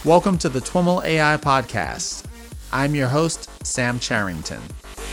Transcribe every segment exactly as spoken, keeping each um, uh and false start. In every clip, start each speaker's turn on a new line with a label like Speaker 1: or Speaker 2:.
Speaker 1: Welcome to the TWIML A I Podcast. I'm your host, Sam Charrington.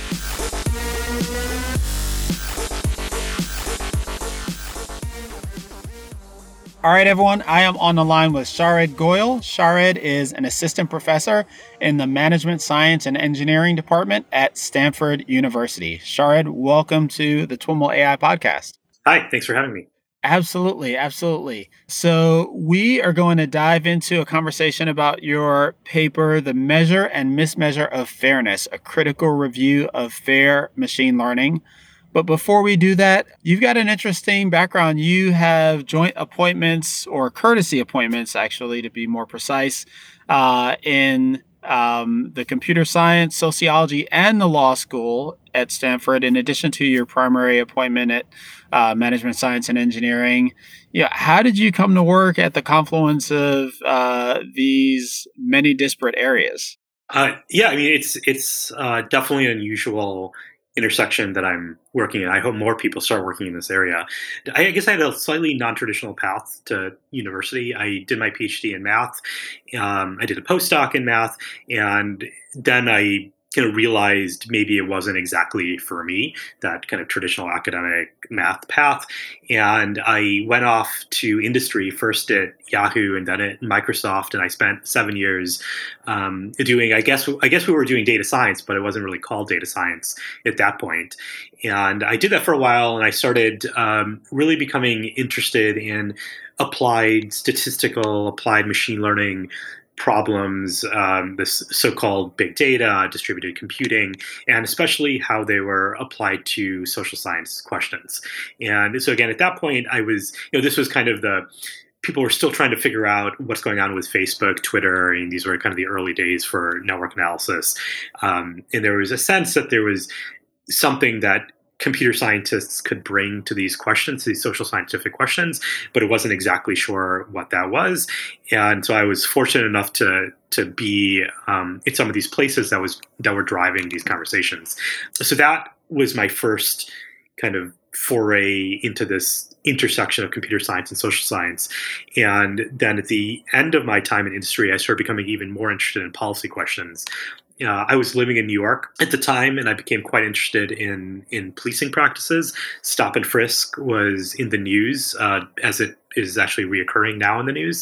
Speaker 1: All right, everyone. I am on the line with Shared Goyal. Shared is an assistant professor in the Management Science and Engineering Department at Stanford University. Shared, welcome to the TWIML A I Podcast.
Speaker 2: Hi, thanks for having me.
Speaker 1: Absolutely, absolutely. So we are going to dive into a conversation about your paper, The Measure and Mismeasure of Fairness, a critical review of fair machine learning. But before we do that, you've got an interesting background. You have joint appointments, or courtesy appointments, actually, to be more precise, uh, in um, the computer science, sociology, and the law school at Stanford, in addition to your primary appointment at uh, management science and engineering. Yeah, how did you come to work at the confluence of uh, these many disparate areas?
Speaker 2: Uh, yeah, I mean, it's it's uh, definitely an unusual intersection that I'm working in. I hope more people start working in this area. I guess I had a slightly non-traditional path to university. I did my PhD in math. Um, I did a postdoc in math, and then I kind of realized maybe it wasn't exactly for me, that kind of traditional academic math path. And I went off to industry, first at Yahoo and then at Microsoft. And I spent seven years um, doing, I guess, I guess we were doing data science, but it wasn't really called data science at that point. And I did that for a while, and I started um, really becoming interested in applied statistical, applied machine learning problems, um, this so-called big data, distributed computing, and especially how they were applied to social science questions. And so again, at that point, I was, you know, this was kind of the, people were still trying to figure out what's going on with Facebook, Twitter, and these were kind of the early days for network analysis. Um, and there was a sense that there was something that computer scientists could bring to these questions, these social scientific questions, but it wasn't exactly sure what that was. And so I was fortunate enough to to be um, in some of these places that was that were driving these conversations. So that was my first kind of foray into this intersection of computer science and social science. And then at the end of my time in industry, I started becoming even more interested in policy questions. Uh, I was living in New York at the time, and I became quite interested in in policing practices. Stop and frisk was in the news, uh, as it is actually reoccurring now in the news.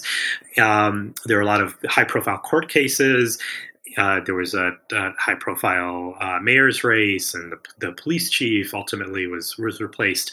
Speaker 2: Um, there were a lot of high-profile court cases. Uh, there was a, a high-profile uh, mayor's race, and the, the police chief ultimately was was replaced.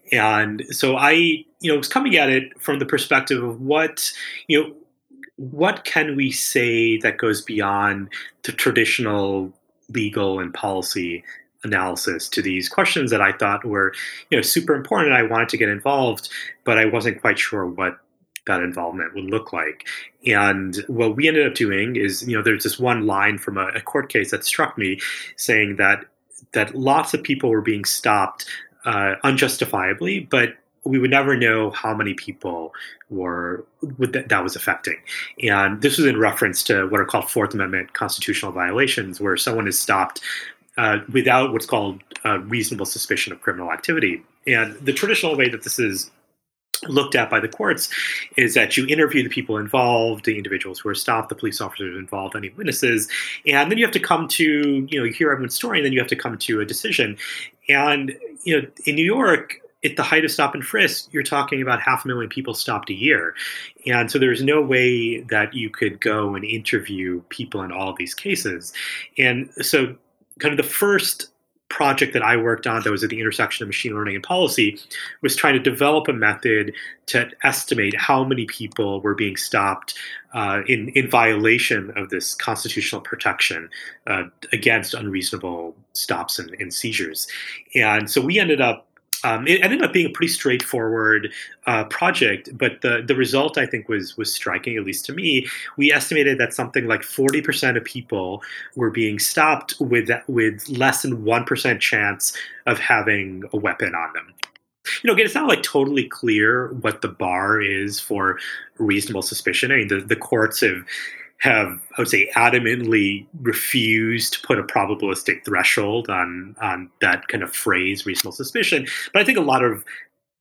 Speaker 2: And so I, you know, was coming at it from the perspective of what, you know, what can we say that goes beyond the traditional legal and policy analysis to these questions that I thought were, you know, super important. I wanted to get involved, but I wasn't quite sure what that involvement would look like. And what we ended up doing is, you know, there's this one line from a, a court case that struck me, saying that that lots of people were being stopped uh, unjustifiably, but we would never know how many people were that, that was affecting. And this was in reference to what are called Fourth Amendment constitutional violations, where someone is stopped uh, without what's called uh, reasonable suspicion of criminal activity. And the traditional way that this is looked at by the courts is that you interview the people involved, the individuals who are stopped, the police officers involved, any witnesses, and then you have to come to, you know, you hear everyone's story, and then you have to come to a decision. And, you know, in New York, at the height of stop and frisk, you're talking about half a million people stopped a year. And so there's no way that you could go and interview people in all of these cases. And so kind of the first project that I worked on that was at the intersection of machine learning and policy was trying to develop a method to estimate how many people were being stopped uh, in, in violation of this constitutional protection uh, against unreasonable stops and, and seizures. And so we ended up Um, it ended up being a pretty straightforward uh, project, but the, the result, I think, was was striking, at least to me. We estimated that something like forty percent of people were being stopped with with less than one percent chance of having a weapon on them. You know, again, it's not like totally clear what the bar is for reasonable suspicion. I mean, the, the courts have have, I would say, adamantly refused to put a probabilistic threshold on on that kind of phrase, reasonable suspicion. But I think a lot of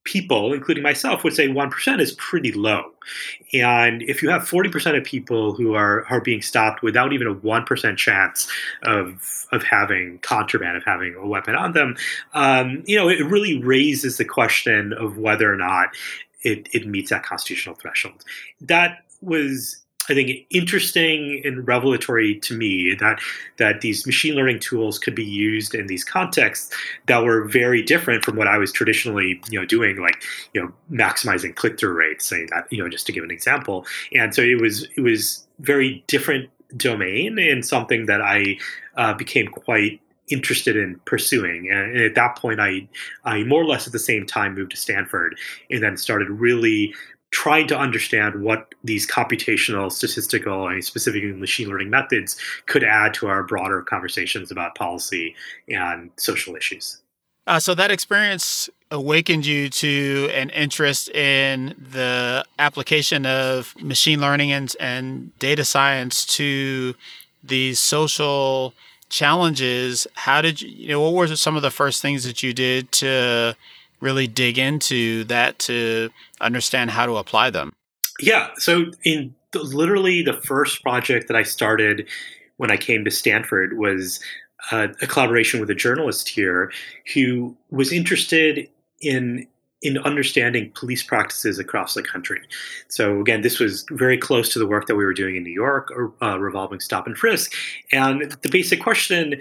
Speaker 2: people, including myself, would say one percent is pretty low. And if you have forty percent of people who are, are being stopped without even a one percent chance of, of having contraband, of having a weapon on them, um, you know, it really raises the question of whether or not it, it meets that constitutional threshold. That was, I think, interesting and revelatory to me that that these machine learning tools could be used in these contexts that were very different from what I was traditionally, you know, doing, like, you know, maximizing click-through rates, saying that, you know, just to give an example. And so it was it was very different domain and something that I uh, became quite interested in pursuing. And at that point, I I more or less at the same time moved to Stanford and then started really trying to understand what these computational, statistical, and specifically machine learning methods could add to our broader conversations about policy and social issues.
Speaker 1: Uh, so that experience awakened you to an interest in the application of machine learning and, and data science to these social challenges. How did you, you know, what were some of the first things that you did to really dig into that to understand how to apply them?
Speaker 2: Yeah. So in the, literally the first project that I started when I came to Stanford was uh, a collaboration with a journalist here who was interested in in understanding police practices across the country. So again, this was very close to the work that we were doing in New York, uh, revolving stop and frisk. And the basic question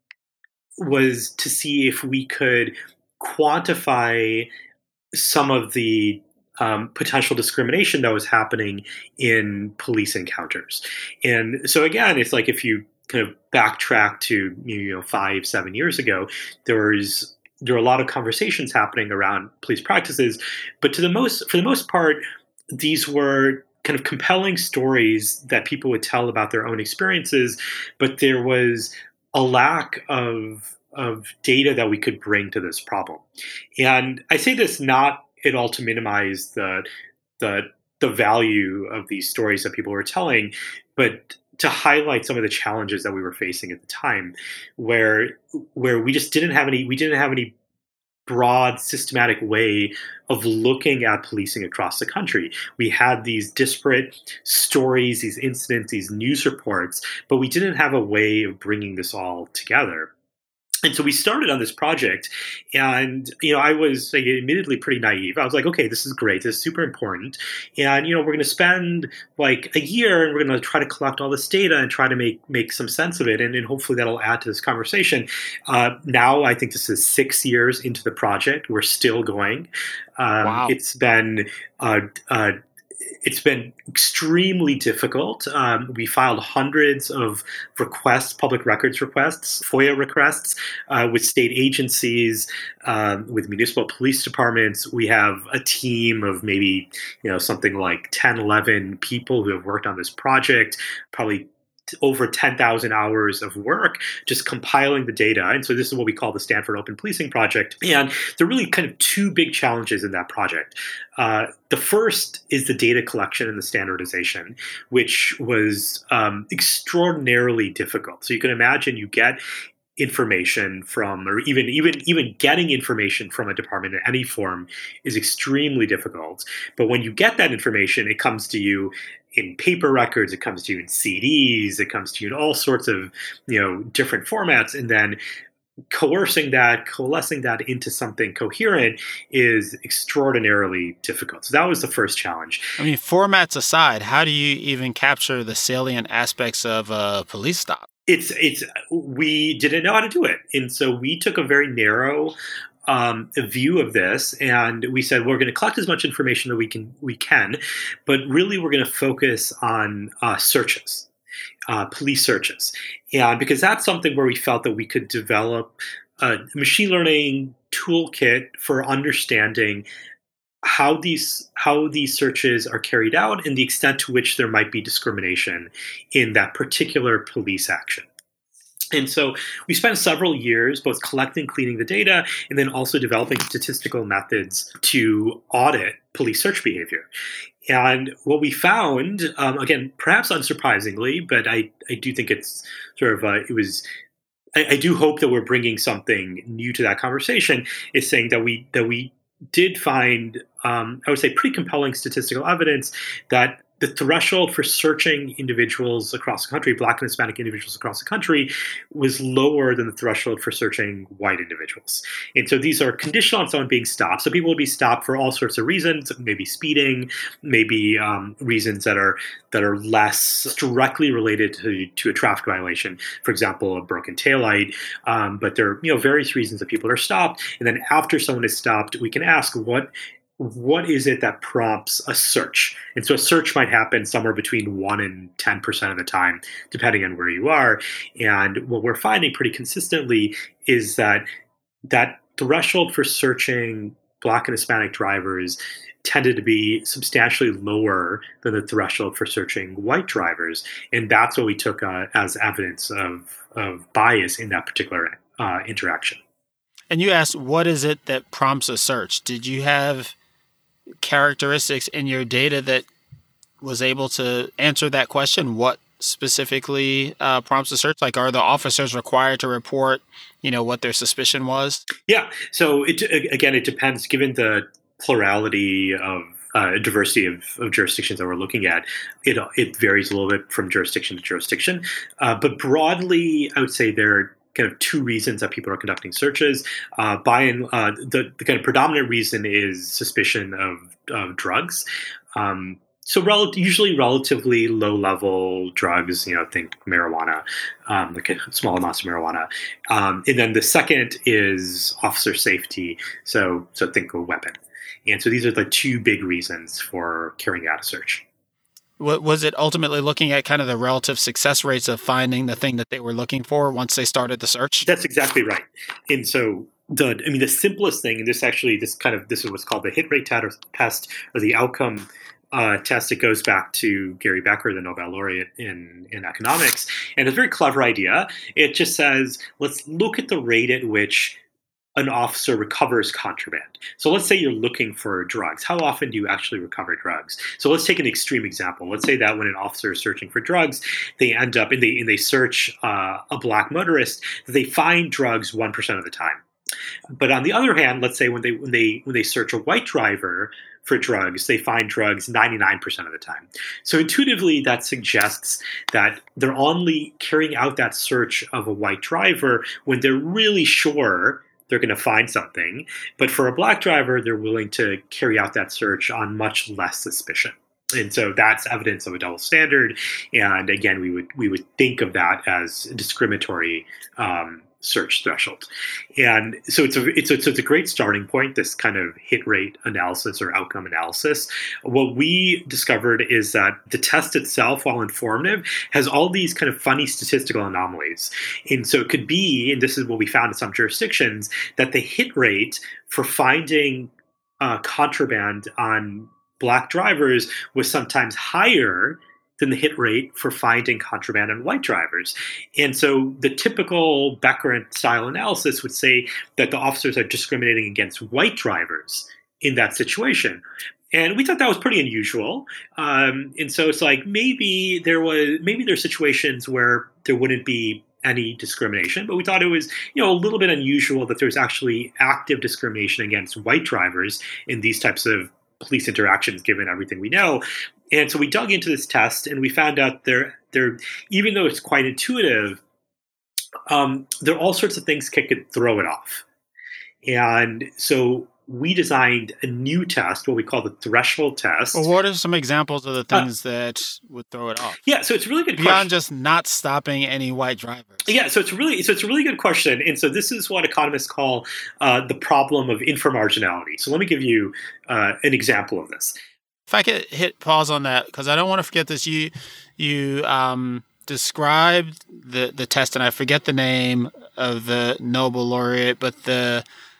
Speaker 2: was to see if we could quantify some of the um, potential discrimination that was happening in police encounters. And so again, it's like if you kind of backtrack to, you know, five, seven years ago, there was there were a lot of conversations happening around police practices, but to the most for the most part, these were kind of compelling stories that people would tell about their own experiences, but there was a lack of of data that we could bring to this problem. And I say this not at all to minimize the the the value of these stories that people were telling, but to highlight some of the challenges that we were facing at the time, where where we just didn't have any we didn't have any broad, systematic way of looking at policing across the country. We had these disparate stories, these incidents, these news reports, but we didn't have a way of bringing this all together. And so we started on this project, and you know, I was like, admittedly pretty naive. I was like, okay, this is great. This is super important, and you know, we're going to spend like a year, and we're going to try to collect all this data and try to make make some sense of it, and, and hopefully that'll add to this conversation. Uh, now, I think this is six years into the project. We're still going. Um,
Speaker 1: Wow.
Speaker 2: It's been uh, uh, It's been extremely difficult. Um, we filed hundreds of requests, public records requests, FOIA requests uh, with state agencies, um, with municipal police departments. We have a team of maybe, you know, something like ten, eleven people who have worked on this project, probably over ten thousand hours of work just compiling the data. And so this is what we call the Stanford Open Policing Project. And there are really kind of two big challenges in that project. Uh, the first is the data collection and the standardization, which was um, extraordinarily difficult. So you can imagine you get information from, or even even even getting information from a department in any form is extremely difficult. But when you get that information, it comes to you in paper records, it comes to you in C Ds, it comes to you in all sorts of, you know, different formats, and then coercing that, coalescing that into something coherent is extraordinarily difficult. So that was the first challenge.
Speaker 1: I mean, formats aside, how do you even capture the salient aspects of a police stop?
Speaker 2: It's it's we didn't know how to do it, and so we took a very narrow um, view of this, and we said we're going to collect as much information that we can we can, but really we're going to focus on uh, searches, uh, police searches, and because that's something where we felt that we could develop a machine learning toolkit for understanding how these how these searches are carried out and the extent to which there might be discrimination in that particular police action. And so we spent several years both collecting, cleaning the data, and then also developing statistical methods to audit police search behavior. And what we found, um, again, perhaps unsurprisingly, but I, I do think it's sort of, uh, it was, I, I do hope that we're bringing something new to that conversation, is saying that we that we did find, um, I would say, pretty compelling statistical evidence that the threshold for searching individuals across the country, Black and Hispanic individuals across the country, was lower than the threshold for searching white individuals. And so these are conditional on someone being stopped. So people would be stopped for all sorts of reasons, maybe speeding, maybe um, reasons that are that are less directly related to, to a traffic violation. For example, a broken taillight. Um, but there are, you know, various reasons that people are stopped. And then after someone is stopped, we can ask what what is it that prompts a search? And so a search might happen somewhere between one and ten percent of the time, depending on where you are. And what we're finding pretty consistently is that that threshold for searching Black and Hispanic drivers tended to be substantially lower than the threshold for searching white drivers. And that's what we took uh, as evidence of, of bias in that particular uh, interaction.
Speaker 1: And you asked, what is it that prompts a search? Did you have characteristics in your data that was able to answer that question? What specifically uh, prompts a search? Like, are the officers required to report, you know, what their suspicion was?
Speaker 2: Yeah. So it, again, it depends. Given the plurality of uh, diversity of, of jurisdictions that we're looking at, it it varies a little bit from jurisdiction to jurisdiction. Uh, but broadly, I would say there are kind of two reasons that people are conducting searches. Uh, by and uh, the, the kind of predominant reason is suspicion of, of drugs. Um, so rel- usually relatively low-level drugs, you know, think marijuana, um, like small amounts of marijuana. Um, and then the second is officer safety. So so think a weapon. And so these are the two big reasons for carrying out a search.
Speaker 1: Was it ultimately looking at kind of the relative success rates of finding the thing that they were looking for once they started the search?
Speaker 2: That's exactly right. And so the, I mean, the simplest thing, and this actually, this kind of, this is what's called the hit rate test or the outcome uh, test. It goes back to Gary Becker, the Nobel laureate in, in economics. And it's a very clever idea. It just says, let's look at the rate at which an officer recovers contraband. So let's say you're looking for drugs. How often do you actually recover drugs? So let's take an extreme example. Let's say that when an officer is searching for drugs, they end up and they and they search uh, a black motorist, they find drugs one percent of the time. But on the other hand, let's say when they when they when they search a white driver for drugs, they find drugs ninety-nine percent of the time. So intuitively, that suggests that they're only carrying out that search of a white driver when they're really sure they're going to find something. But for a black driver, they're willing to carry out that search on much less suspicion. And so that's evidence of a double standard. And again, we would we would think of that as a discriminatory um, search threshold. And so it's a it's a, so it's a great starting point, this kind of hit rate analysis or outcome analysis. What we discovered is that the test itself, while informative, has all these kind of funny statistical anomalies. And so it could be, and this is what we found in some jurisdictions, that the hit rate for finding uh, contraband on black drivers was sometimes higher than the hit rate for finding contraband on white drivers. And so the typical Becker style analysis would say that the officers are discriminating against white drivers in that situation. And we thought that was pretty unusual. Um, and so it's like maybe there was maybe there are situations where there wouldn't be any discrimination, but we thought it was, you know, a little bit unusual that there's actually active discrimination against white drivers in these types of police interactions, given everything we know. And so we dug into this test, and we found out there, there, even though it's quite intuitive, um, there are all sorts of things that could throw it off. And so we designed a new test, what we call the threshold test.
Speaker 1: Well, what are some examples of the things uh, that would throw it off?
Speaker 2: Yeah, so it's a really good
Speaker 1: Beyond
Speaker 2: question.
Speaker 1: just not stopping any white drivers.
Speaker 2: Yeah, so it's really so it's a really good question. And so this is what economists call uh, the problem of inframarginality. So let me give you uh, an example of this.
Speaker 1: If I could hit pause on that, because I don't want to forget this. You you um, described the, the test, and I forget the name of the Nobel laureate, but the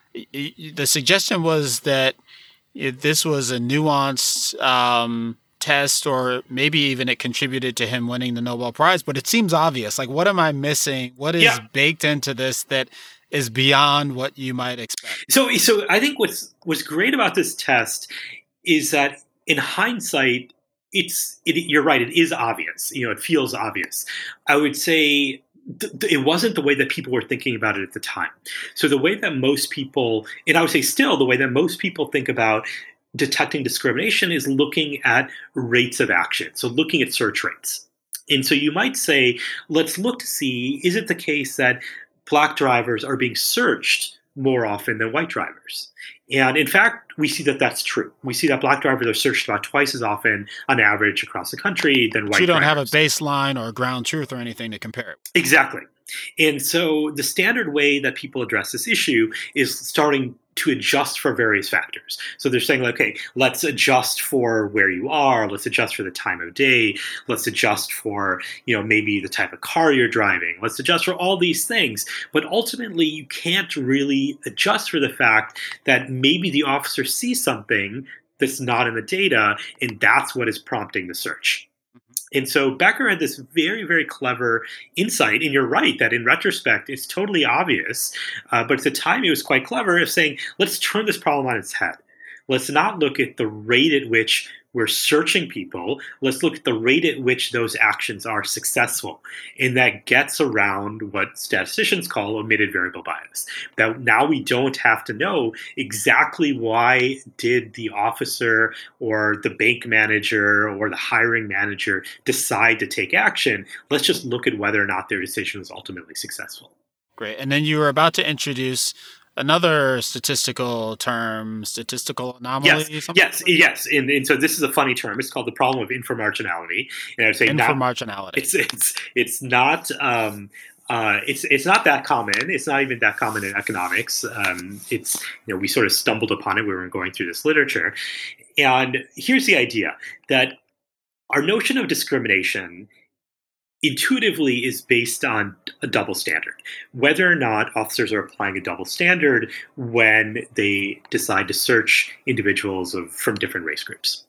Speaker 1: the suggestion was that this was a nuanced um, test, or maybe even it contributed to him winning the Nobel Prize. But it seems obvious. Like, what am I missing? What is yeah. baked into this that is beyond what you might expect?
Speaker 2: So, so I think what's what's great about this test is that in hindsight, it's it, you're right. It is obvious. You know, it feels obvious. I would say th- th- it wasn't the way that people were thinking about it at the time. So the way that most people, and I would say still the way that most people think about detecting discrimination is looking at rates of action. So looking at search rates. And so you might say, let's look to see, is it the case that black drivers are being searched more often than white drivers? And in fact, we see that that's true. We see that black drivers are searched about twice as often on average across the country than white drivers.
Speaker 1: You don't have a baseline or a ground truth or anything to compare it with.
Speaker 2: Exactly. And so the standard way that people address this issue is starting to adjust for various factors. So they're saying, like, okay, let's adjust for where you are, let's adjust for the time of day, let's adjust for, you know, maybe the type of car you're driving, let's adjust for all these things. But ultimately, you can't really adjust for the fact that maybe the officer sees something that's not in the data, and that's what is prompting the search. And so Becker had this very, very clever insight, and you're right that in retrospect, it's totally obvious, uh, but at the time it was quite clever of saying, let's turn this problem on its head. Let's not look at the rate at which we're searching people. Let's look at the rate at which those actions are successful. And that gets around what statisticians call omitted variable bias. That now we don't have to know exactly why did the officer or the bank manager or the hiring manager decide to take action. Let's just look at whether or not their decision was ultimately successful.
Speaker 1: Great. And then you were about to introduce another statistical term, statistical anomaly.
Speaker 2: Yes,
Speaker 1: something
Speaker 2: yes, yes. And, and so this is a funny term. It's called the problem of inframarginality. And I would say
Speaker 1: inframarginality.
Speaker 2: Not, it's it's it's not um, uh, it's it's not that common. It's not even that common in economics. Um, it's you know we sort of stumbled upon it when we were going through this literature. And here's the idea that our notion of discrimination intuitively is based on a double standard. Whether or not officers are applying a double standard when they decide to search individuals of, from different race groups.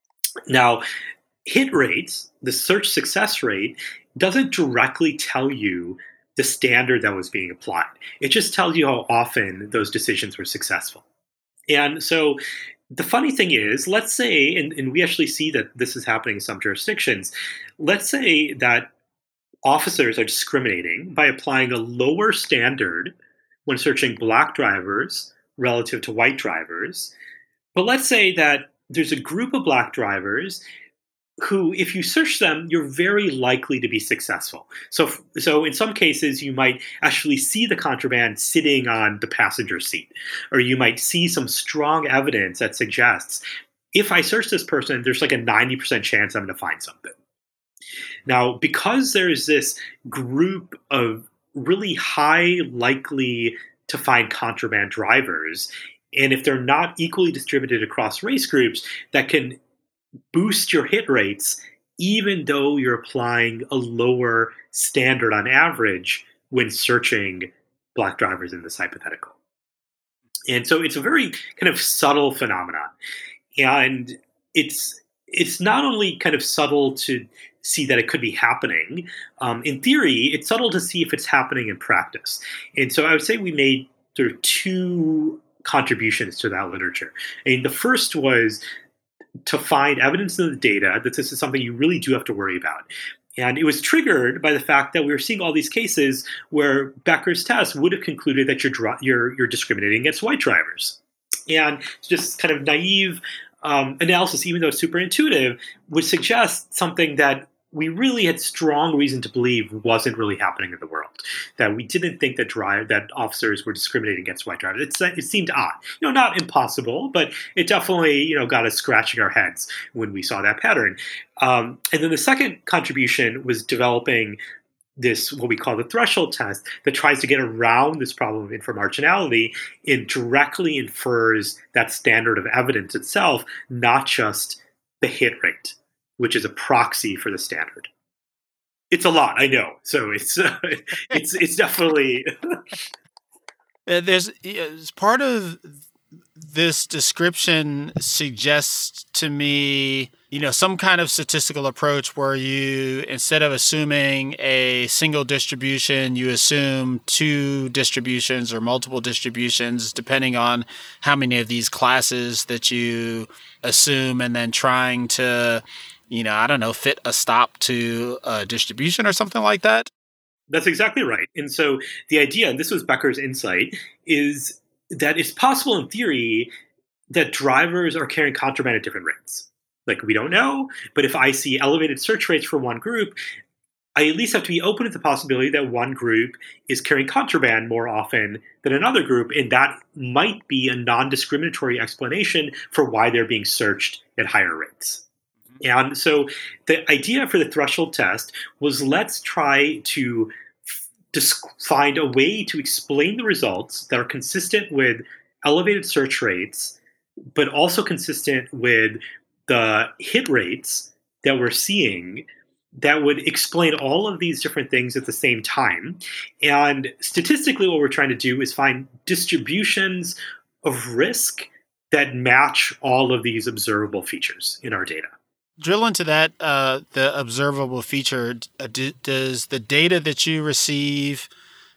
Speaker 2: Now, hit rates, the search success rate, doesn't directly tell you the standard that was being applied. It just tells you how often those decisions were successful. And so the funny thing is, let's say, and, and we actually see that this is happening in some jurisdictions, let's say that officers are discriminating by applying a lower standard when searching black drivers relative to white drivers. But let's say that there's a group of black drivers who, if you search them, you're very likely to be successful. So, so in some cases, you might actually see the contraband sitting on the passenger seat, or you might see some strong evidence that suggests, if I search this person, there's like a ninety percent chance I'm going to find something. Now, because there's this group of really high likely to find contraband drivers, and if they're not equally distributed across race groups, that can boost your hit rates even though you're applying a lower standard on average when searching black drivers in this hypothetical. And so it's a very kind of subtle phenomenon. And it's it's not only kind of subtle to see that it could be happening. Um, in theory, it's subtle to see if it's happening in practice. And so I would say we made sort of two contributions to that literature. And the first was to find evidence in the data that this is something you really do have to worry about. And it was triggered by the fact that we were seeing all these cases where Becker's test would have concluded that you're you're, you're discriminating against white drivers. And just kind of naive um, analysis, even though it's super intuitive, would suggest something that we really had strong reason to believe wasn't really happening in the world. That we didn't think that drive that officers were discriminating against white drivers. It's, it seemed odd, you know, not impossible, but it definitely, you know, got us scratching our heads when we saw that pattern. Um, and then the second contribution was developing this, what we call the threshold test, that tries to get around this problem of inframarginality and directly infers that standard of evidence itself, not just the hit rate, which is a proxy for the standard. It's a lot, I know. So it's uh, it's it's definitely
Speaker 1: there's as part of this description suggests to me, you know, some kind of statistical approach where you, instead of assuming a single distribution, you assume two distributions or multiple distributions, depending on how many of these classes that you assume, and then trying to, you know, I don't know, fit a stop to a distribution or something like that.
Speaker 2: That's exactly right. And so the idea, and this was Becker's insight, is that it's possible in theory that drivers are carrying contraband at different rates. Like, we don't know, but if I see elevated search rates for one group, I at least have to be open to the possibility that one group is carrying contraband more often than another group, and that might be a non-discriminatory explanation for why they're being searched at higher rates. And so the idea for the threshold test was, let's try to dis- find a way to explain the results that are consistent with elevated search rates, but also consistent with the hit rates that we're seeing, that would explain all of these different things at the same time. And statistically, what we're trying to do is find distributions of risk that match all of these observable features in our data.
Speaker 1: Drill into that, uh, the observable feature. Uh, do, does the data that you receive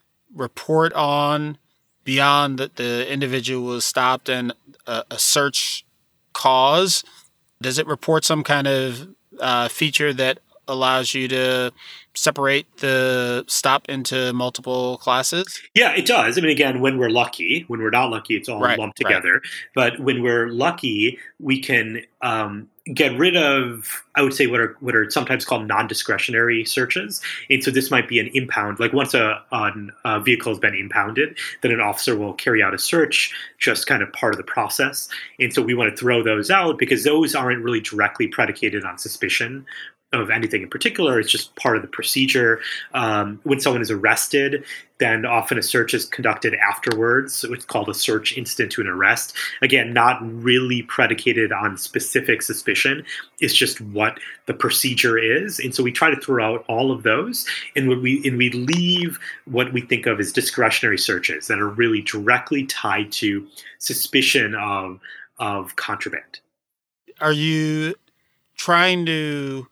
Speaker 1: report on, beyond that the individual was stopped and a, a search cause, does it report some kind of uh, feature that allows you to separate the stop into multiple classes?
Speaker 2: Yeah, it does. I mean, again, when we're lucky, when we're not lucky, it's all
Speaker 1: Right,
Speaker 2: lumped
Speaker 1: right.
Speaker 2: together. But when we're lucky, we can um, get rid of, I would say, what are what are sometimes called non-discretionary searches. And so this might be an impound. Like, once a, an- a vehicle has been impounded, then an officer will carry out a search, just kind of part of the process. And so we want to throw those out because those aren't really directly predicated on suspicion of anything in particular. It's just part of the procedure. Um, when someone is arrested, then often a search is conducted afterwards. So it's called a search incident to an arrest. Again, not really predicated on specific suspicion. It's just what the procedure is. And so we try to throw out all of those, and when we and we leave what we think of as discretionary searches that are really directly tied to suspicion of of contraband.
Speaker 1: Are you trying to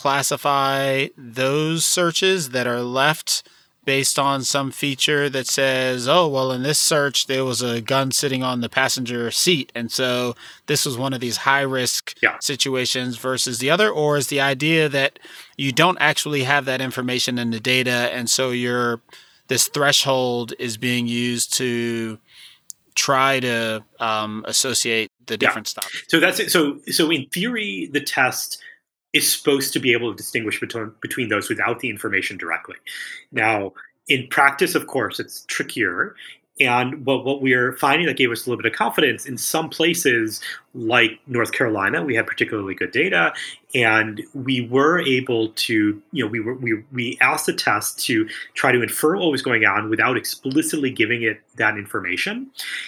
Speaker 1: classify those searches that are left based on some feature that says, oh, well, in this search, there was a gun sitting on the passenger seat, and so this was one of these high-risk
Speaker 2: Yeah.
Speaker 1: situations versus the other? Or is the idea that you don't actually have that information in the data, and so your this threshold is being used to try to um, associate the different
Speaker 2: Yeah.
Speaker 1: stops?
Speaker 2: So that's it. So so in theory, the test is supposed to be able to distinguish between between those without the information directly. Now, in practice, of course, it's trickier. And what, what we're finding that gave us a little bit of confidence, in some places like North Carolina, we had particularly good data, and we were able to, you know, we were we we asked the test to try to infer what was going on without explicitly giving it that information.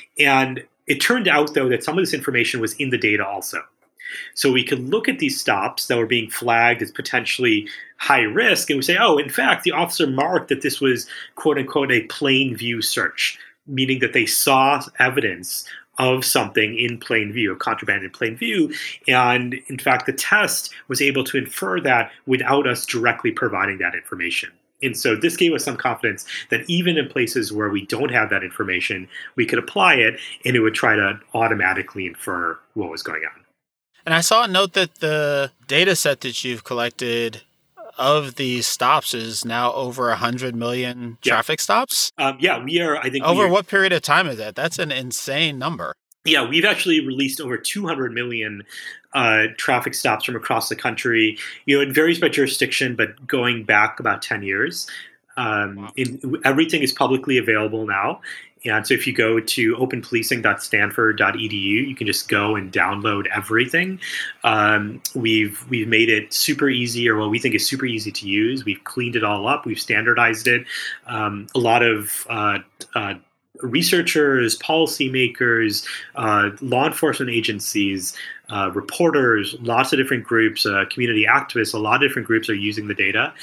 Speaker 2: And it turned out, though, that some of this information was in the data also. So we could look at these stops that were being flagged as potentially high risk, and we say, oh, in fact, the officer marked that this was, quote unquote, a plain view search, meaning that they saw evidence of something in plain view, of contraband in plain view. And in fact, the test was able to infer that without us directly providing that information. And so this gave us some confidence that even in places where we don't have that information, we could apply it and it would try to automatically infer what was going on.
Speaker 1: And I saw a note that the data set that you've collected of these stops is now over one hundred million
Speaker 2: Yeah.
Speaker 1: traffic stops.
Speaker 2: Um, yeah, we are, I think.
Speaker 1: Over
Speaker 2: we are,
Speaker 1: what period of time is that? That's an insane number.
Speaker 2: Yeah, we've actually released over two hundred million uh, traffic stops from across the country. You know, it varies by jurisdiction, but going back about ten years. Um,
Speaker 1: Wow.
Speaker 2: in, everything is publicly available now. And so if you go to open policing dot stanford dot e d u, you can just go and download everything. Um, we've we've made it super easy, or what we think is super easy to use. We've cleaned it all up. We've standardized it. Um, a lot of uh, uh, researchers, policymakers, uh, law enforcement agencies, uh, reporters, lots of different groups, uh, community activists, a lot of different groups are using the data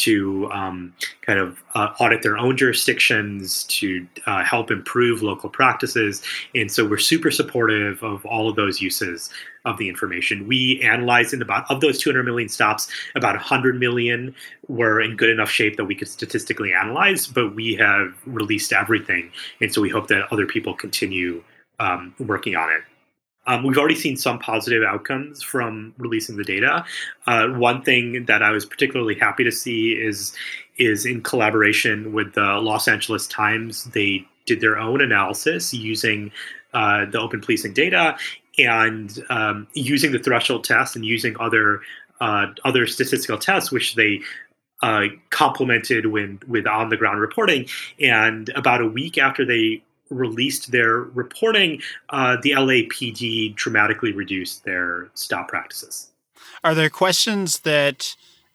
Speaker 2: to um, kind of uh, audit their own jurisdictions, to uh, help improve local practices. And so we're super supportive of all of those uses of the information. We analyzed in about, of those two hundred million stops, about one hundred million were in good enough shape that we could statistically analyze, but we have released everything. And so we hope that other people continue um, working on it. Um, we've already seen some positive outcomes from releasing the data. Uh, one thing that I was particularly happy to see is is in collaboration with the Los Angeles Times. They did their own analysis using uh, the open policing data and um, using the threshold test and using other uh, other statistical tests, which they uh, complemented with with on the ground reporting. And about a week after they released their reporting, uh, the L A P D dramatically reduced their stop practices.
Speaker 1: Are there questions that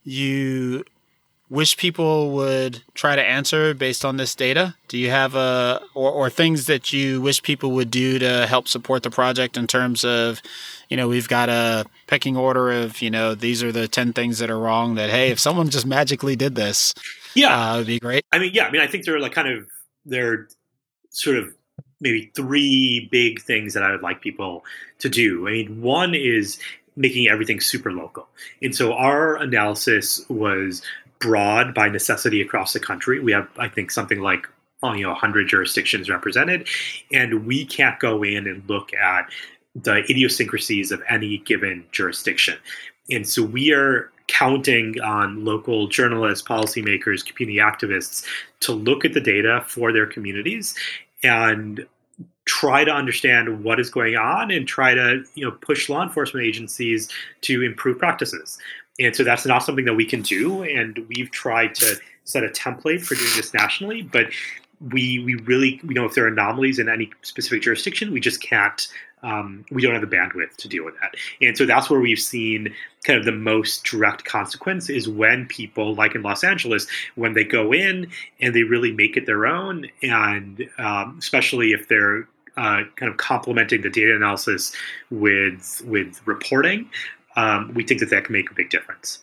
Speaker 1: you wish people would try to answer based on this data? Do you have a or, or things that you wish people would do to help support the project in terms of, you know, we've got a pecking order of, you know, these are the ten things that are wrong that, hey, if someone just magically did this,
Speaker 2: yeah,
Speaker 1: uh, it would be great.
Speaker 2: I mean, yeah, I mean, I think there are like kind of there are sort of maybe three big things that I would like people to do. I mean, one is making everything super local. And so our analysis was broad by necessity across the country. We have, I think, something like oh, you know, one hundred jurisdictions represented, and we can't go in and look at the idiosyncrasies of any given jurisdiction. And so we are counting on local journalists, policymakers, community activists to look at the data for their communities and try to understand what is going on and try to, you know, push law enforcement agencies to improve practices. And so that's not something that we can do. And we've tried to set a template for doing this nationally, but we we really, you know, if there are anomalies in any specific jurisdiction, we just can't, um, we don't have the bandwidth to deal with that. And so that's where we've seen kind of the most direct consequence is when people, like in Los Angeles, when they go in and they really make it their own, and um, especially if they're uh, kind of complementing the data analysis with with reporting, um, we think that that can make a big difference.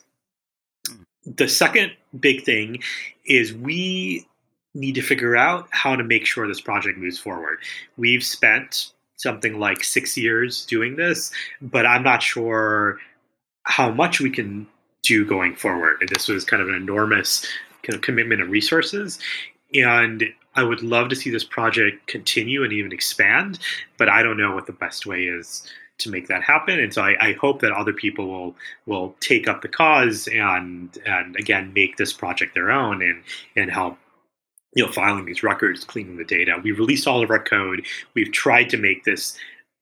Speaker 2: The second big thing is we need to figure out how to make sure this project moves forward. We've spent something like six years doing this, but I'm not sure how much we can do going forward. And this was kind of an enormous kind of commitment of resources. And I would love to see this project continue and even expand, but I don't know what the best way is to make that happen. And so I, I hope that other people will will take up the cause and and again make this project their own and and help, you know, filing these records, cleaning the data. We've released all of our code. We've tried to make this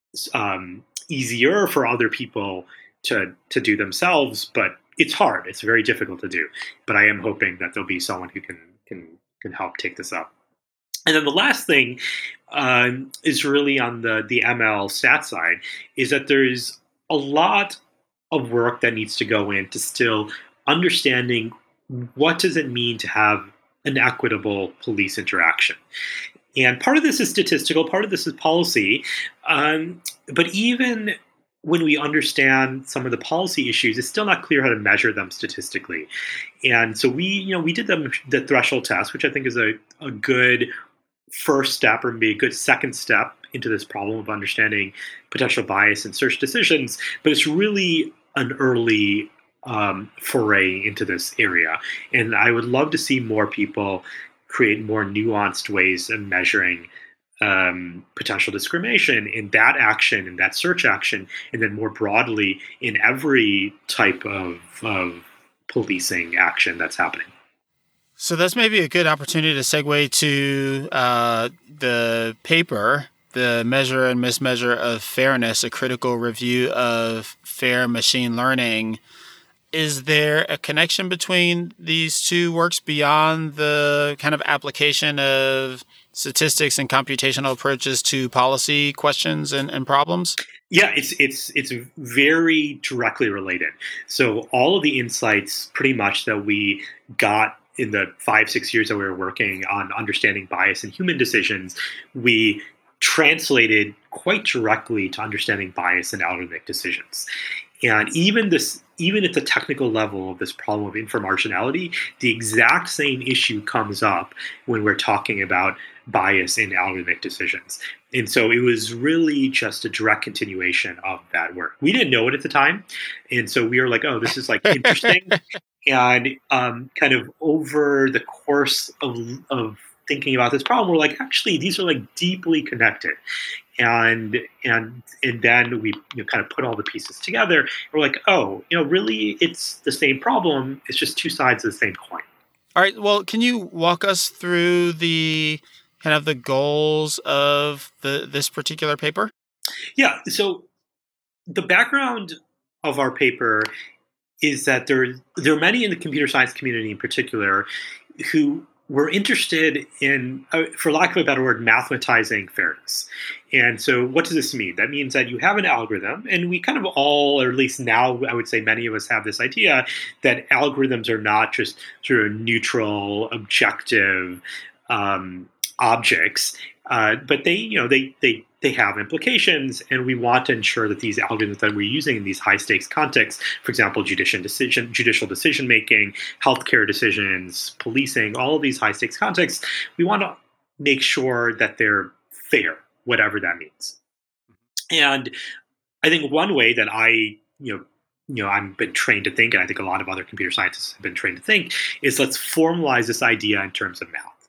Speaker 2: um, easier for other people to to do themselves, but it's hard. It's very difficult to do. But I am hoping that there'll be someone who can can can help take this up. And then the last thing um, is really on the the M L stat side, is that there's a lot of work that needs to go into still understanding what does it mean to have an equitable police interaction. And part of this is statistical, part of this is policy. Um, but even when we understand some of the policy issues, it's still not clear how to measure them statistically. And so we, you know, we did the, the threshold test, which I think is a, a good first step or maybe a good second step into this problem of understanding potential bias in search decisions. But it's really an early um, foray into this area. And I would love to see more people create more nuanced ways of measuring um, potential discrimination in that action, in that search action, and then more broadly in every type of, of policing action that's happening.
Speaker 1: So that's maybe a good opportunity to segue to uh, the paper, the Measure and Mismeasure of Fairness, a critical review of fair machine learning. Is there a connection between these two works beyond the kind of application of statistics and computational approaches to policy questions and, and problems?
Speaker 2: Yeah, it's it's it's very directly related. So all of the insights pretty much that we got in the five, six years that we were working on understanding bias in human decisions, we translated quite directly to understanding bias in algorithmic decisions. And even this, even at the technical level of this problem of inframarginality, the exact same issue comes up when we're talking about bias in algorithmic decisions. And so it was really just a direct continuation of that work. We didn't know it at the time. And so we were like, oh, this is like interesting. And um, kind of over the course of, of thinking about this problem, we're like, actually, these are like deeply connected. And and and then we you know, kind of put all the pieces together. And we're like, oh, you know, really, it's the same problem. It's just two sides of the same coin.
Speaker 1: All right. Well, can you walk us through the kind of the goals of the this particular paper?
Speaker 2: Yeah. So the background of our paper is that there there are many in the computer science community in particular who were interested in, uh, for lack of a better word, mathematizing fairness. And so what does this mean? That means that you have an algorithm, and we kind of all, or at least now I would say many of us have this idea that algorithms are not just sort of neutral, objective um, objects, uh, but they, you know, they they they have implications, and we want to ensure that these algorithms that we're using in these high stakes contexts, for example, judicial decision, judicial decision making, healthcare decisions, policing, all of these high stakes contexts, we want to make sure that they're fair, whatever that means. And I think one way that I, you know, you know, I've been trained to think, and I think a lot of other computer scientists have been trained to think, is let's formalize this idea in terms of math.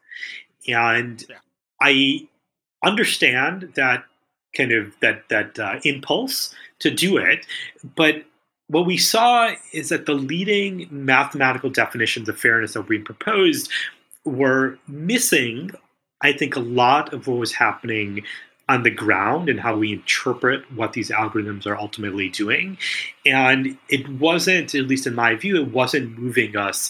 Speaker 2: And yeah. I understand that kind of that that uh, impulse to do it, but what we saw is that the leading mathematical definitions of fairness that were being proposed were missing, I think, a lot of what was happening on the ground and how we interpret what these algorithms are ultimately doing. And it wasn't, at least in my view, it wasn't moving us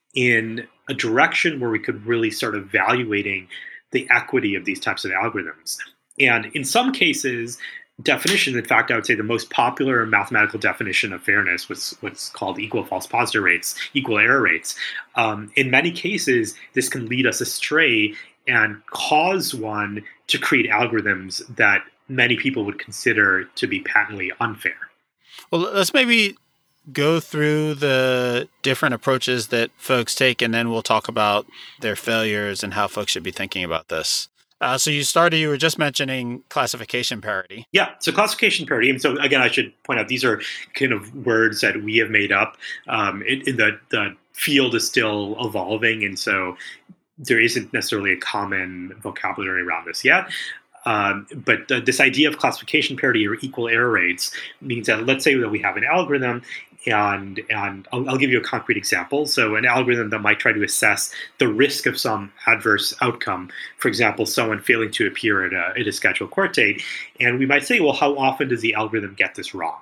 Speaker 2: in a direction where we could really start evaluating the equity of these types of algorithms. And in some cases, definitions, in fact, I would say the most popular mathematical definition of fairness was what's called equal false positive rates, equal error rates. Um, in many cases, this can lead us astray and cause one to create algorithms that many people would consider to be patently unfair.
Speaker 1: Well, let's maybe go through the different approaches that folks take, and then we'll talk about their failures and how folks should be thinking about this. Uh, so you started, you were just mentioning classification parity.
Speaker 2: Yeah, so classification parity. And so again, I should point out, these are kind of words that we have made up. Um, it, it, the, the field is still evolving, and so there isn't necessarily a common vocabulary around this yet. Um, but uh, this idea of classification parity or equal error rates means that, let's say that we have an algorithm, and and I'll, I'll give you a concrete example. So an algorithm that might try to assess the risk of some adverse outcome, for example, someone failing to appear at a, at a scheduled court date, and we might say, well, how often does the algorithm get this wrong?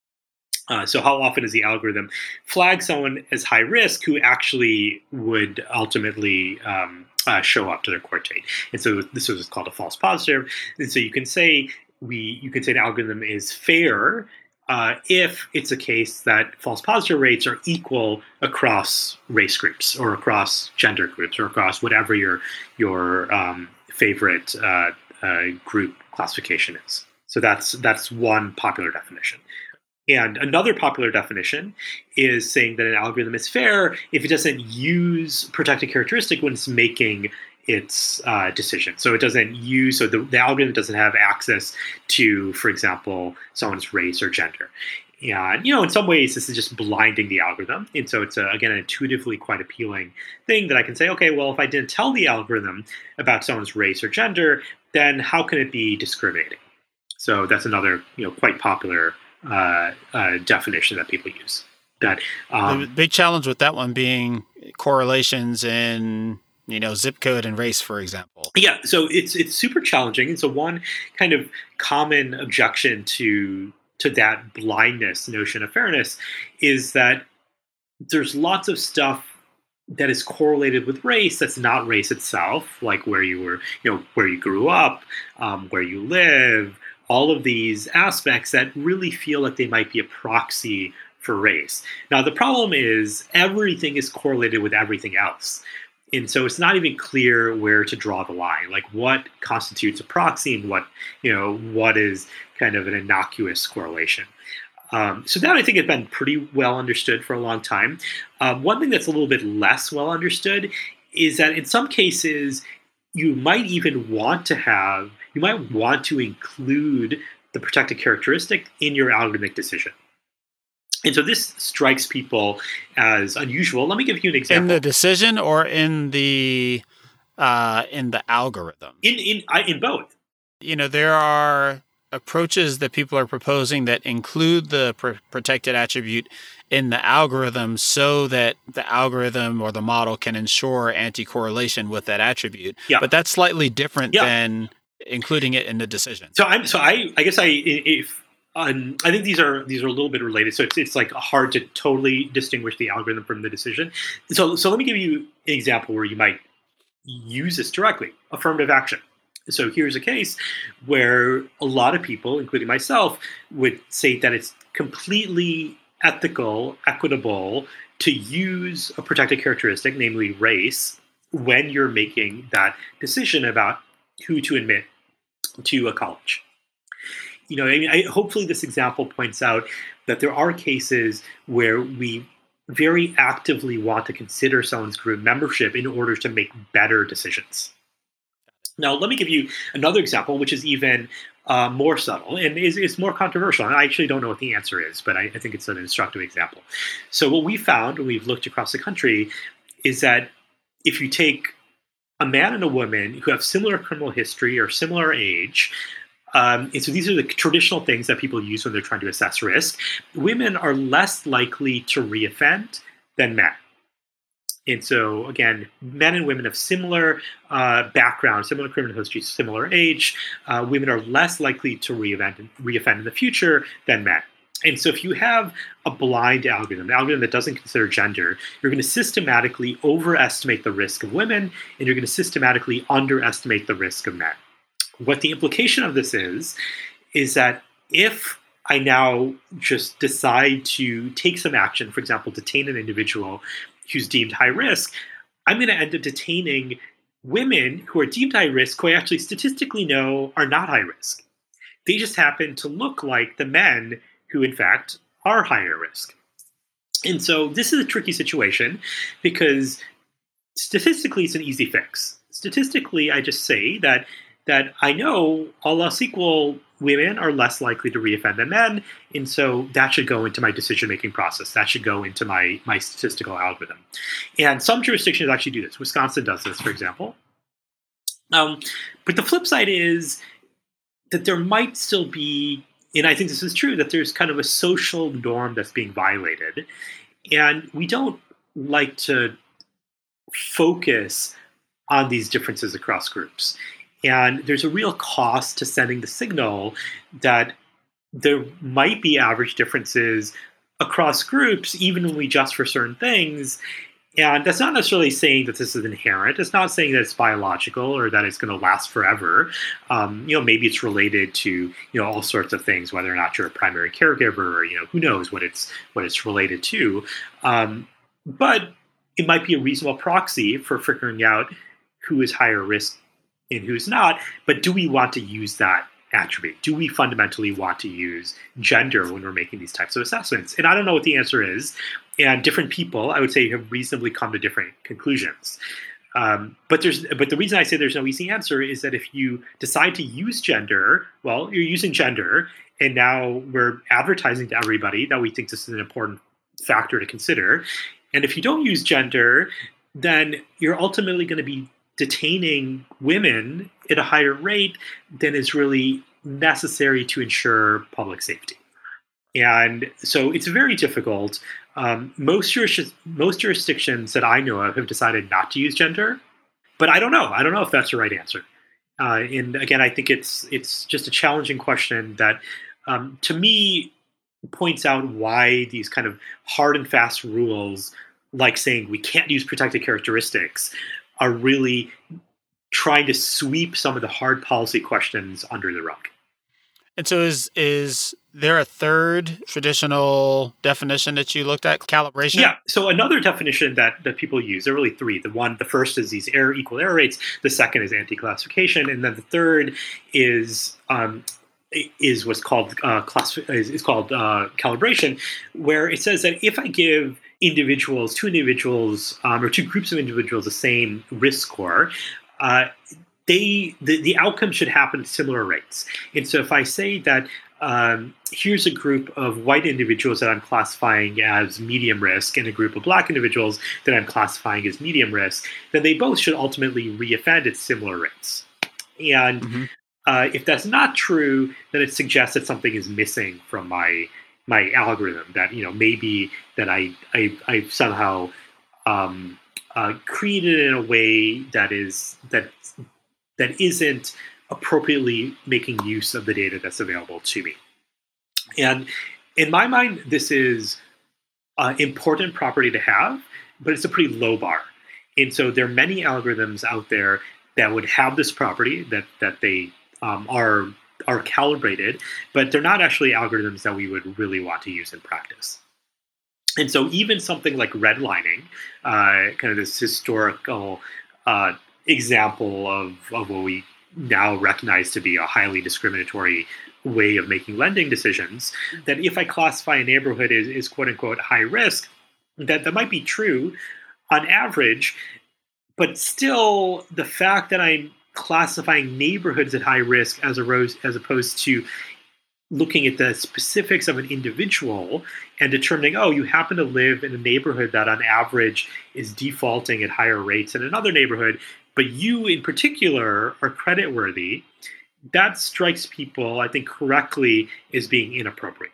Speaker 2: Uh, so how often does the algorithm flag someone as high risk who actually would ultimately um, uh, show up to their court date? And so this was called a false positive. And so you can say we you can say an algorithm is fair uh, if it's a case that false positive rates are equal across race groups or across gender groups or across whatever your your um, favorite uh, uh, group classification is. So that's that's one popular definition. And another popular definition is saying that an algorithm is fair if it doesn't use protected characteristic when it's making its uh, decision. So it doesn't use, so the, the algorithm doesn't have access to, for example, someone's race or gender. And, you know, in some ways, this is just blinding the algorithm. And so it's, a, again, an intuitively quite appealing thing that I can say, okay, well, if I didn't tell the algorithm about someone's race or gender, then how can it be discriminating? So that's another, you know, quite popular Uh, uh, definition that people use. That um,
Speaker 1: the big challenge with that one being correlations in, you know, zip code and race, for example.
Speaker 2: Yeah, so it's it's super challenging. And so one kind of common objection to to that blindness notion of fairness is that there's lots of stuff that is correlated with race that's not race itself, like where you were, you know, where you grew up, um, where you live. All of these aspects that really feel like they might be a proxy for race. Now, the problem is everything is correlated with everything else. And so it's not even clear where to draw the line, like what constitutes a proxy and what, you know, what is kind of an innocuous correlation. Um, so that I think has been pretty well understood for a long time. Um, one thing that's a little bit less well understood is that in some cases, you might even want to have, you might want to include the protected characteristic in your algorithmic decision. And so this strikes people as unusual. Let me give you an example.
Speaker 1: In the decision or in the uh, in the algorithm?
Speaker 2: In in I, in both.
Speaker 1: You know, there are approaches that people are proposing that include the pr- protected attribute in the algorithm so that the algorithm or the model can ensure anti-correlation with that attribute.
Speaker 2: Yeah.
Speaker 1: But that's slightly different
Speaker 2: Yeah.
Speaker 1: than including it in the decision.
Speaker 2: So I'm so I I guess I if um, I think these are these are a little bit related. So it's it's like hard to totally distinguish the algorithm from the decision. So so let me give you an example where you might use this directly: affirmative action. So here's a case where a lot of people, including myself, would say that it's completely ethical, equitable to use a protected characteristic, namely race, when you're making that decision about who to admit to a college. You know, I mean, I, hopefully this example points out that there are cases where we very actively want to consider someone's group membership in order to make better decisions. Now, let me give you another example, which is even uh, more subtle and is, is more controversial. And I actually don't know what the answer is, but I, I think it's an instructive example. So what we found when we've looked across the country is that if you take a man and a woman who have similar criminal history or similar age, um, and so these are the traditional things that people use when they're trying to assess risk, women are less likely to reoffend than men. And so, again, men and women of similar uh, background, similar criminal history, similar age, uh, women are less likely to reoffend, reoffend in the future than men. And so if you have a blind algorithm, an algorithm that doesn't consider gender, you're going to systematically overestimate the risk of women, and you're going to systematically underestimate the risk of men. What the implication of this is, is that if I now just decide to take some action, for example, detain an individual who's deemed high risk, I'm going to end up detaining women who are deemed high risk, who I actually statistically know are not high risk. They just happen to look like the men who, in fact, are higher risk. And so this is a tricky situation because statistically it's an easy fix. Statistically, I just say that that I know, all else equal, women are less likely to reoffend than men, and so that should go into my decision-making process. That should go into my, my statistical algorithm. And some jurisdictions actually do this. Wisconsin does this, for example. Um, but the flip side is that there might still be, and I think this is true, that there's kind of a social norm that's being violated. And we don't like to focus on these differences across groups. And there's a real cost to sending the signal that there might be average differences across groups, even when we adjust for certain things. And that's not necessarily saying that this is inherent. It's not saying that it's biological or that it's going to last forever. Um, you know, maybe it's related to, you know, all sorts of things, whether or not you're a primary caregiver or, you know, who knows what it's what it's related to. Um, but it might be a reasonable proxy for figuring out who is higher risk and who's not, but do we want to use that attribute? Do we fundamentally want to use gender when we're making these types of assessments? And I don't know what the answer is. And different people, I would say, have reasonably come to different conclusions. Um, but there's, but the reason I say there's no easy answer is that if you decide to use gender, well, you're using gender, and now we're advertising to everybody that we think this is an important factor to consider. And if you don't use gender, then you're ultimately going to be detaining women at a higher rate than is really necessary to ensure public safety. And so it's very difficult. Um, most, juris- most jurisdictions that I know of have decided not to use gender, but I don't know. I don't know if that's the right answer. Uh, and again, I think it's it's just a challenging question that, um, to me, points out why these kind of hard and fast rules, like saying we can't use protected characteristics, are really trying to sweep some of the hard policy questions under the rug.
Speaker 1: And so is is there a third traditional definition that you looked at, calibration?
Speaker 2: Yeah. So another definition that, that people use, there are really three. The one, the first is these error equal error rates. The second is anti-classification, and then the third is um, is what's called uh, class is, is called uh, calibration, where it says that if I give individuals, two individuals, um, or two groups of individuals the same risk score, uh, they the, the outcome should happen at similar rates. And so if I say that um, here's a group of white individuals that I'm classifying as medium risk and a group of black individuals that I'm classifying as medium risk, then they both should ultimately reoffend at similar rates. And
Speaker 1: Mm-hmm.
Speaker 2: uh, if that's not true, then it suggests that something is missing from my my algorithm. That you know maybe that I I I've somehow um, uh, created it in a way that is that that isn't appropriately making use of the data that's available to me. And in my mind, this is an important property to have, but it's a pretty low bar. And so there are many algorithms out there that would have this property that that they um, are are calibrated, but they're not actually algorithms that we would really want to use in practice. And so even something like redlining, uh, kind of this historical uh, example of, of what we now recognize to be a highly discriminatory way of making lending decisions, that if I classify a neighborhood as, as quote unquote high risk, that that might be true on average, but still the fact that I'm classifying neighborhoods at high risk as, a, as opposed to looking at the specifics of an individual and determining, oh, you happen to live in a neighborhood that on average is defaulting at higher rates than another neighborhood, but you in particular are creditworthy, that strikes people, I think, correctly as being inappropriate.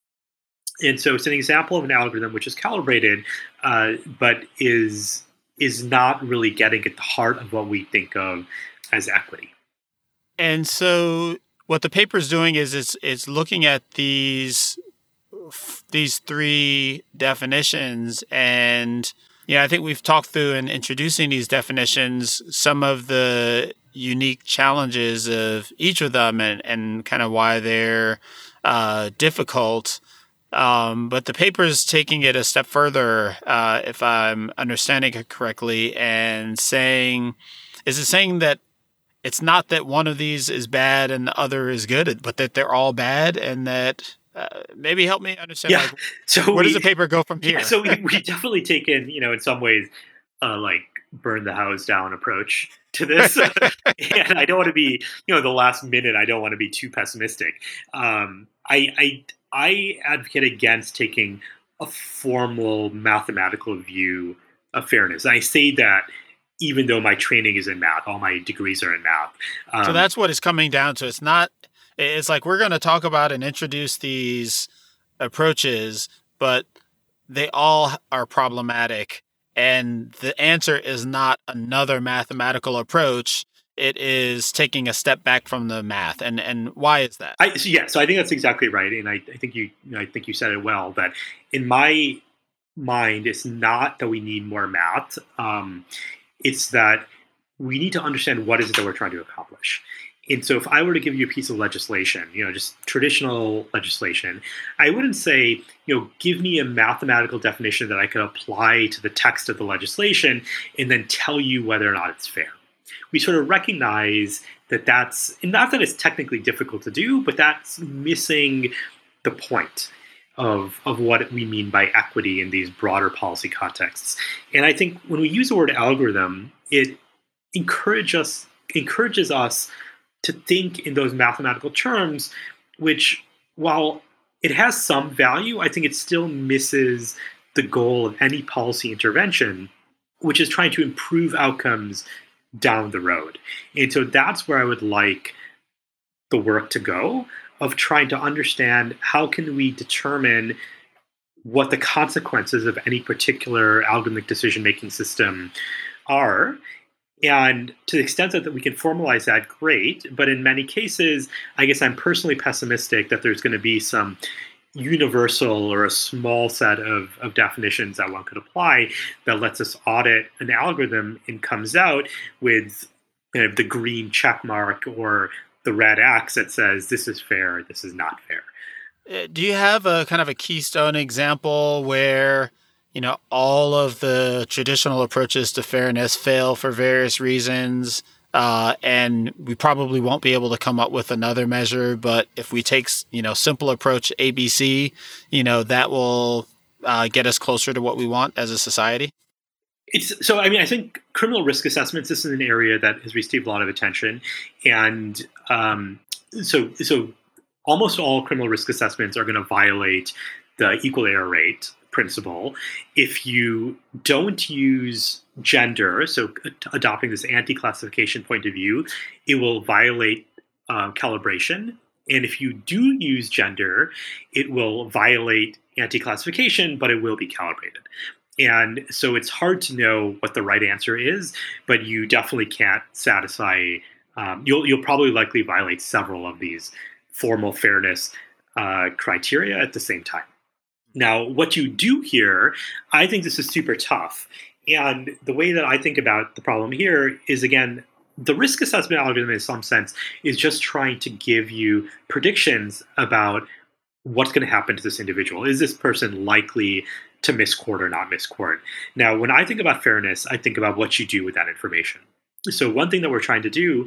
Speaker 2: And so it's an example of an algorithm which is calibrated, uh, but is is not really getting at the heart of what we think of as equity.
Speaker 1: And so what the paper is doing is it's it's looking at these these three definitions, and yeah, I think we've talked through in introducing these definitions some of the unique challenges of each of them and, and kind of why they're uh, difficult. Um, but the paper is taking it a step further, uh, if I'm understanding it correctly, and saying, is it saying that it's not that one of these is bad and the other is good, but that they're all bad, and that uh, maybe help me understand.
Speaker 2: Yeah.
Speaker 1: Like,
Speaker 2: so
Speaker 1: where
Speaker 2: we,
Speaker 1: does the paper go from here?
Speaker 2: Yeah, so we, we definitely take in, you know, in some ways, uh, like burn the house down approach to this. And I don't want to be, you know, the last minute, I don't want to be too pessimistic. Um, I, I, I advocate against taking a formal mathematical view of fairness. I say that even though my training is in math, all my degrees are in math. Um,
Speaker 1: so that's what it's coming down to. It's not, it's like we're going to talk about and introduce these approaches, but they all are problematic. And the answer is not another mathematical approach. It is taking a step back from the math. And and why is that?
Speaker 2: I, so yeah, so I think that's exactly right. And I, I think you, you know, I think you said it well, that in my mind, it's not that we need more math. Um, it's that we need to understand what is it that we're trying to accomplish. And so if I were to give you a piece of legislation, you know, just traditional legislation, I wouldn't say, you know, give me a mathematical definition that I could apply to the text of the legislation and then tell you whether or not it's fair. We sort of recognize that that's, and not that it's technically difficult to do, but that's missing the point of, of what we mean by equity in these broader policy contexts. And I think when we use the word algorithm, it encourage us, encourages us to think in those mathematical terms, which, while it has some value, I think it still misses the goal of any policy intervention, which is trying to improve outcomes down the road. And so that's where I would like the work to go, of trying to understand how can we determine what the consequences of any particular algorithmic decision-making system are. And to the extent that we can formalize that, great. But in many cases, I guess I'm personally pessimistic that there's going to be some universal or a small set of, of definitions that one could apply that lets us audit an algorithm and comes out with, you know, the green check mark or the red X that says this is fair, this is not fair.
Speaker 1: Do you have a kind of a keystone example where, you know, all of the traditional approaches to fairness fail for various reasons, uh, and we probably won't be able to come up with another measure, but if we take, you know, simple approach A B C, you know, that will uh, get us closer to what we want as a society?
Speaker 2: It's, so, I mean, I think criminal risk assessments, this is an area that has received a lot of attention. And um, so, so almost all criminal risk assessments are going to violate the equal error rate principle. If you don't use gender, so adopting this anti-classification point of view, it will violate uh, calibration. And if you do use gender, it will violate anti-classification, but it will be calibrated. And so it's hard to know what the right answer is, but you definitely can't satisfy, um, you'll, you'll probably likely violate several of these formal fairness uh, criteria at the same time. Now, what you do here, I think this is super tough. And the way that I think about the problem here is, again, the risk assessment algorithm in some sense is just trying to give you predictions about what's going to happen to this individual. Is this person likely to miss court or not miss court? Now, when I think about fairness, I think about what you do with that information. So one thing that we're trying to do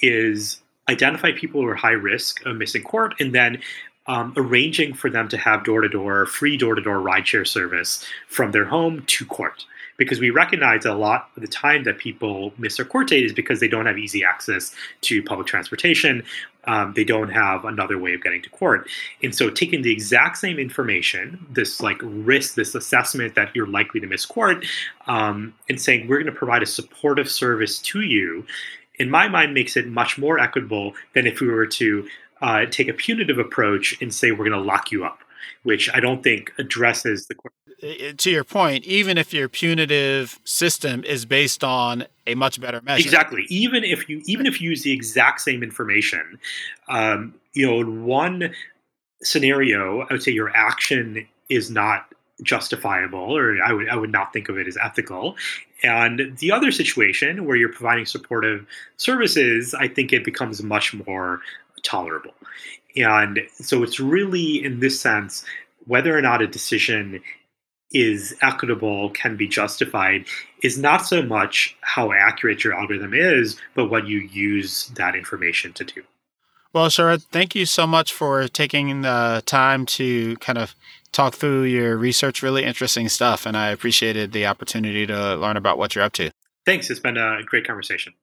Speaker 2: is identify people who are high risk of missing court, and then um, arranging for them to have door-to-door, free door-to-door rideshare service from their home to court. Because we recognize a lot of the time that people miss their court date is because they don't have easy access to public transportation. Um, they don't have another way of getting to court. And so taking the exact same information, this like risk, this assessment that you're likely to miss court, um, and saying we're going to provide a supportive service to you, in my mind makes it much more equitable than if we were to uh, take a punitive approach and say we're going to lock you up, which I don't think addresses the court.
Speaker 1: To your point, even if your punitive system is based on a much better measure.
Speaker 2: Exactly. Even if you even if you use the exact same information, um, you know, in one scenario, I would say your action is not justifiable, or I would I would not think of it as ethical. And the other situation where you're providing supportive services, I think it becomes much more tolerable. And so it's really, in this sense, whether or not a decision is equitable, can be justified, is not so much how accurate your algorithm is, but what you use that information to do.
Speaker 1: Well, Sharad, thank you so much for taking the time to kind of talk through your research. Really interesting stuff, and I appreciated the opportunity to learn about what you're up to.
Speaker 2: Thanks. It's been a great conversation.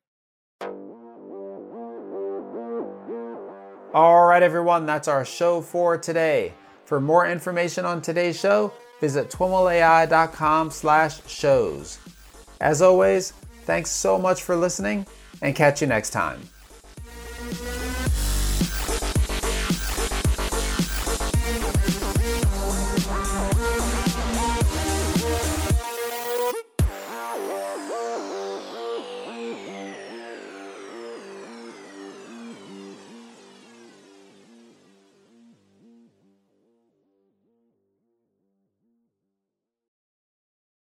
Speaker 1: All right, everyone, that's our show for today. For more information on today's show, visit twimlai.com slash shows. As always, thanks so much for listening, and catch you next time.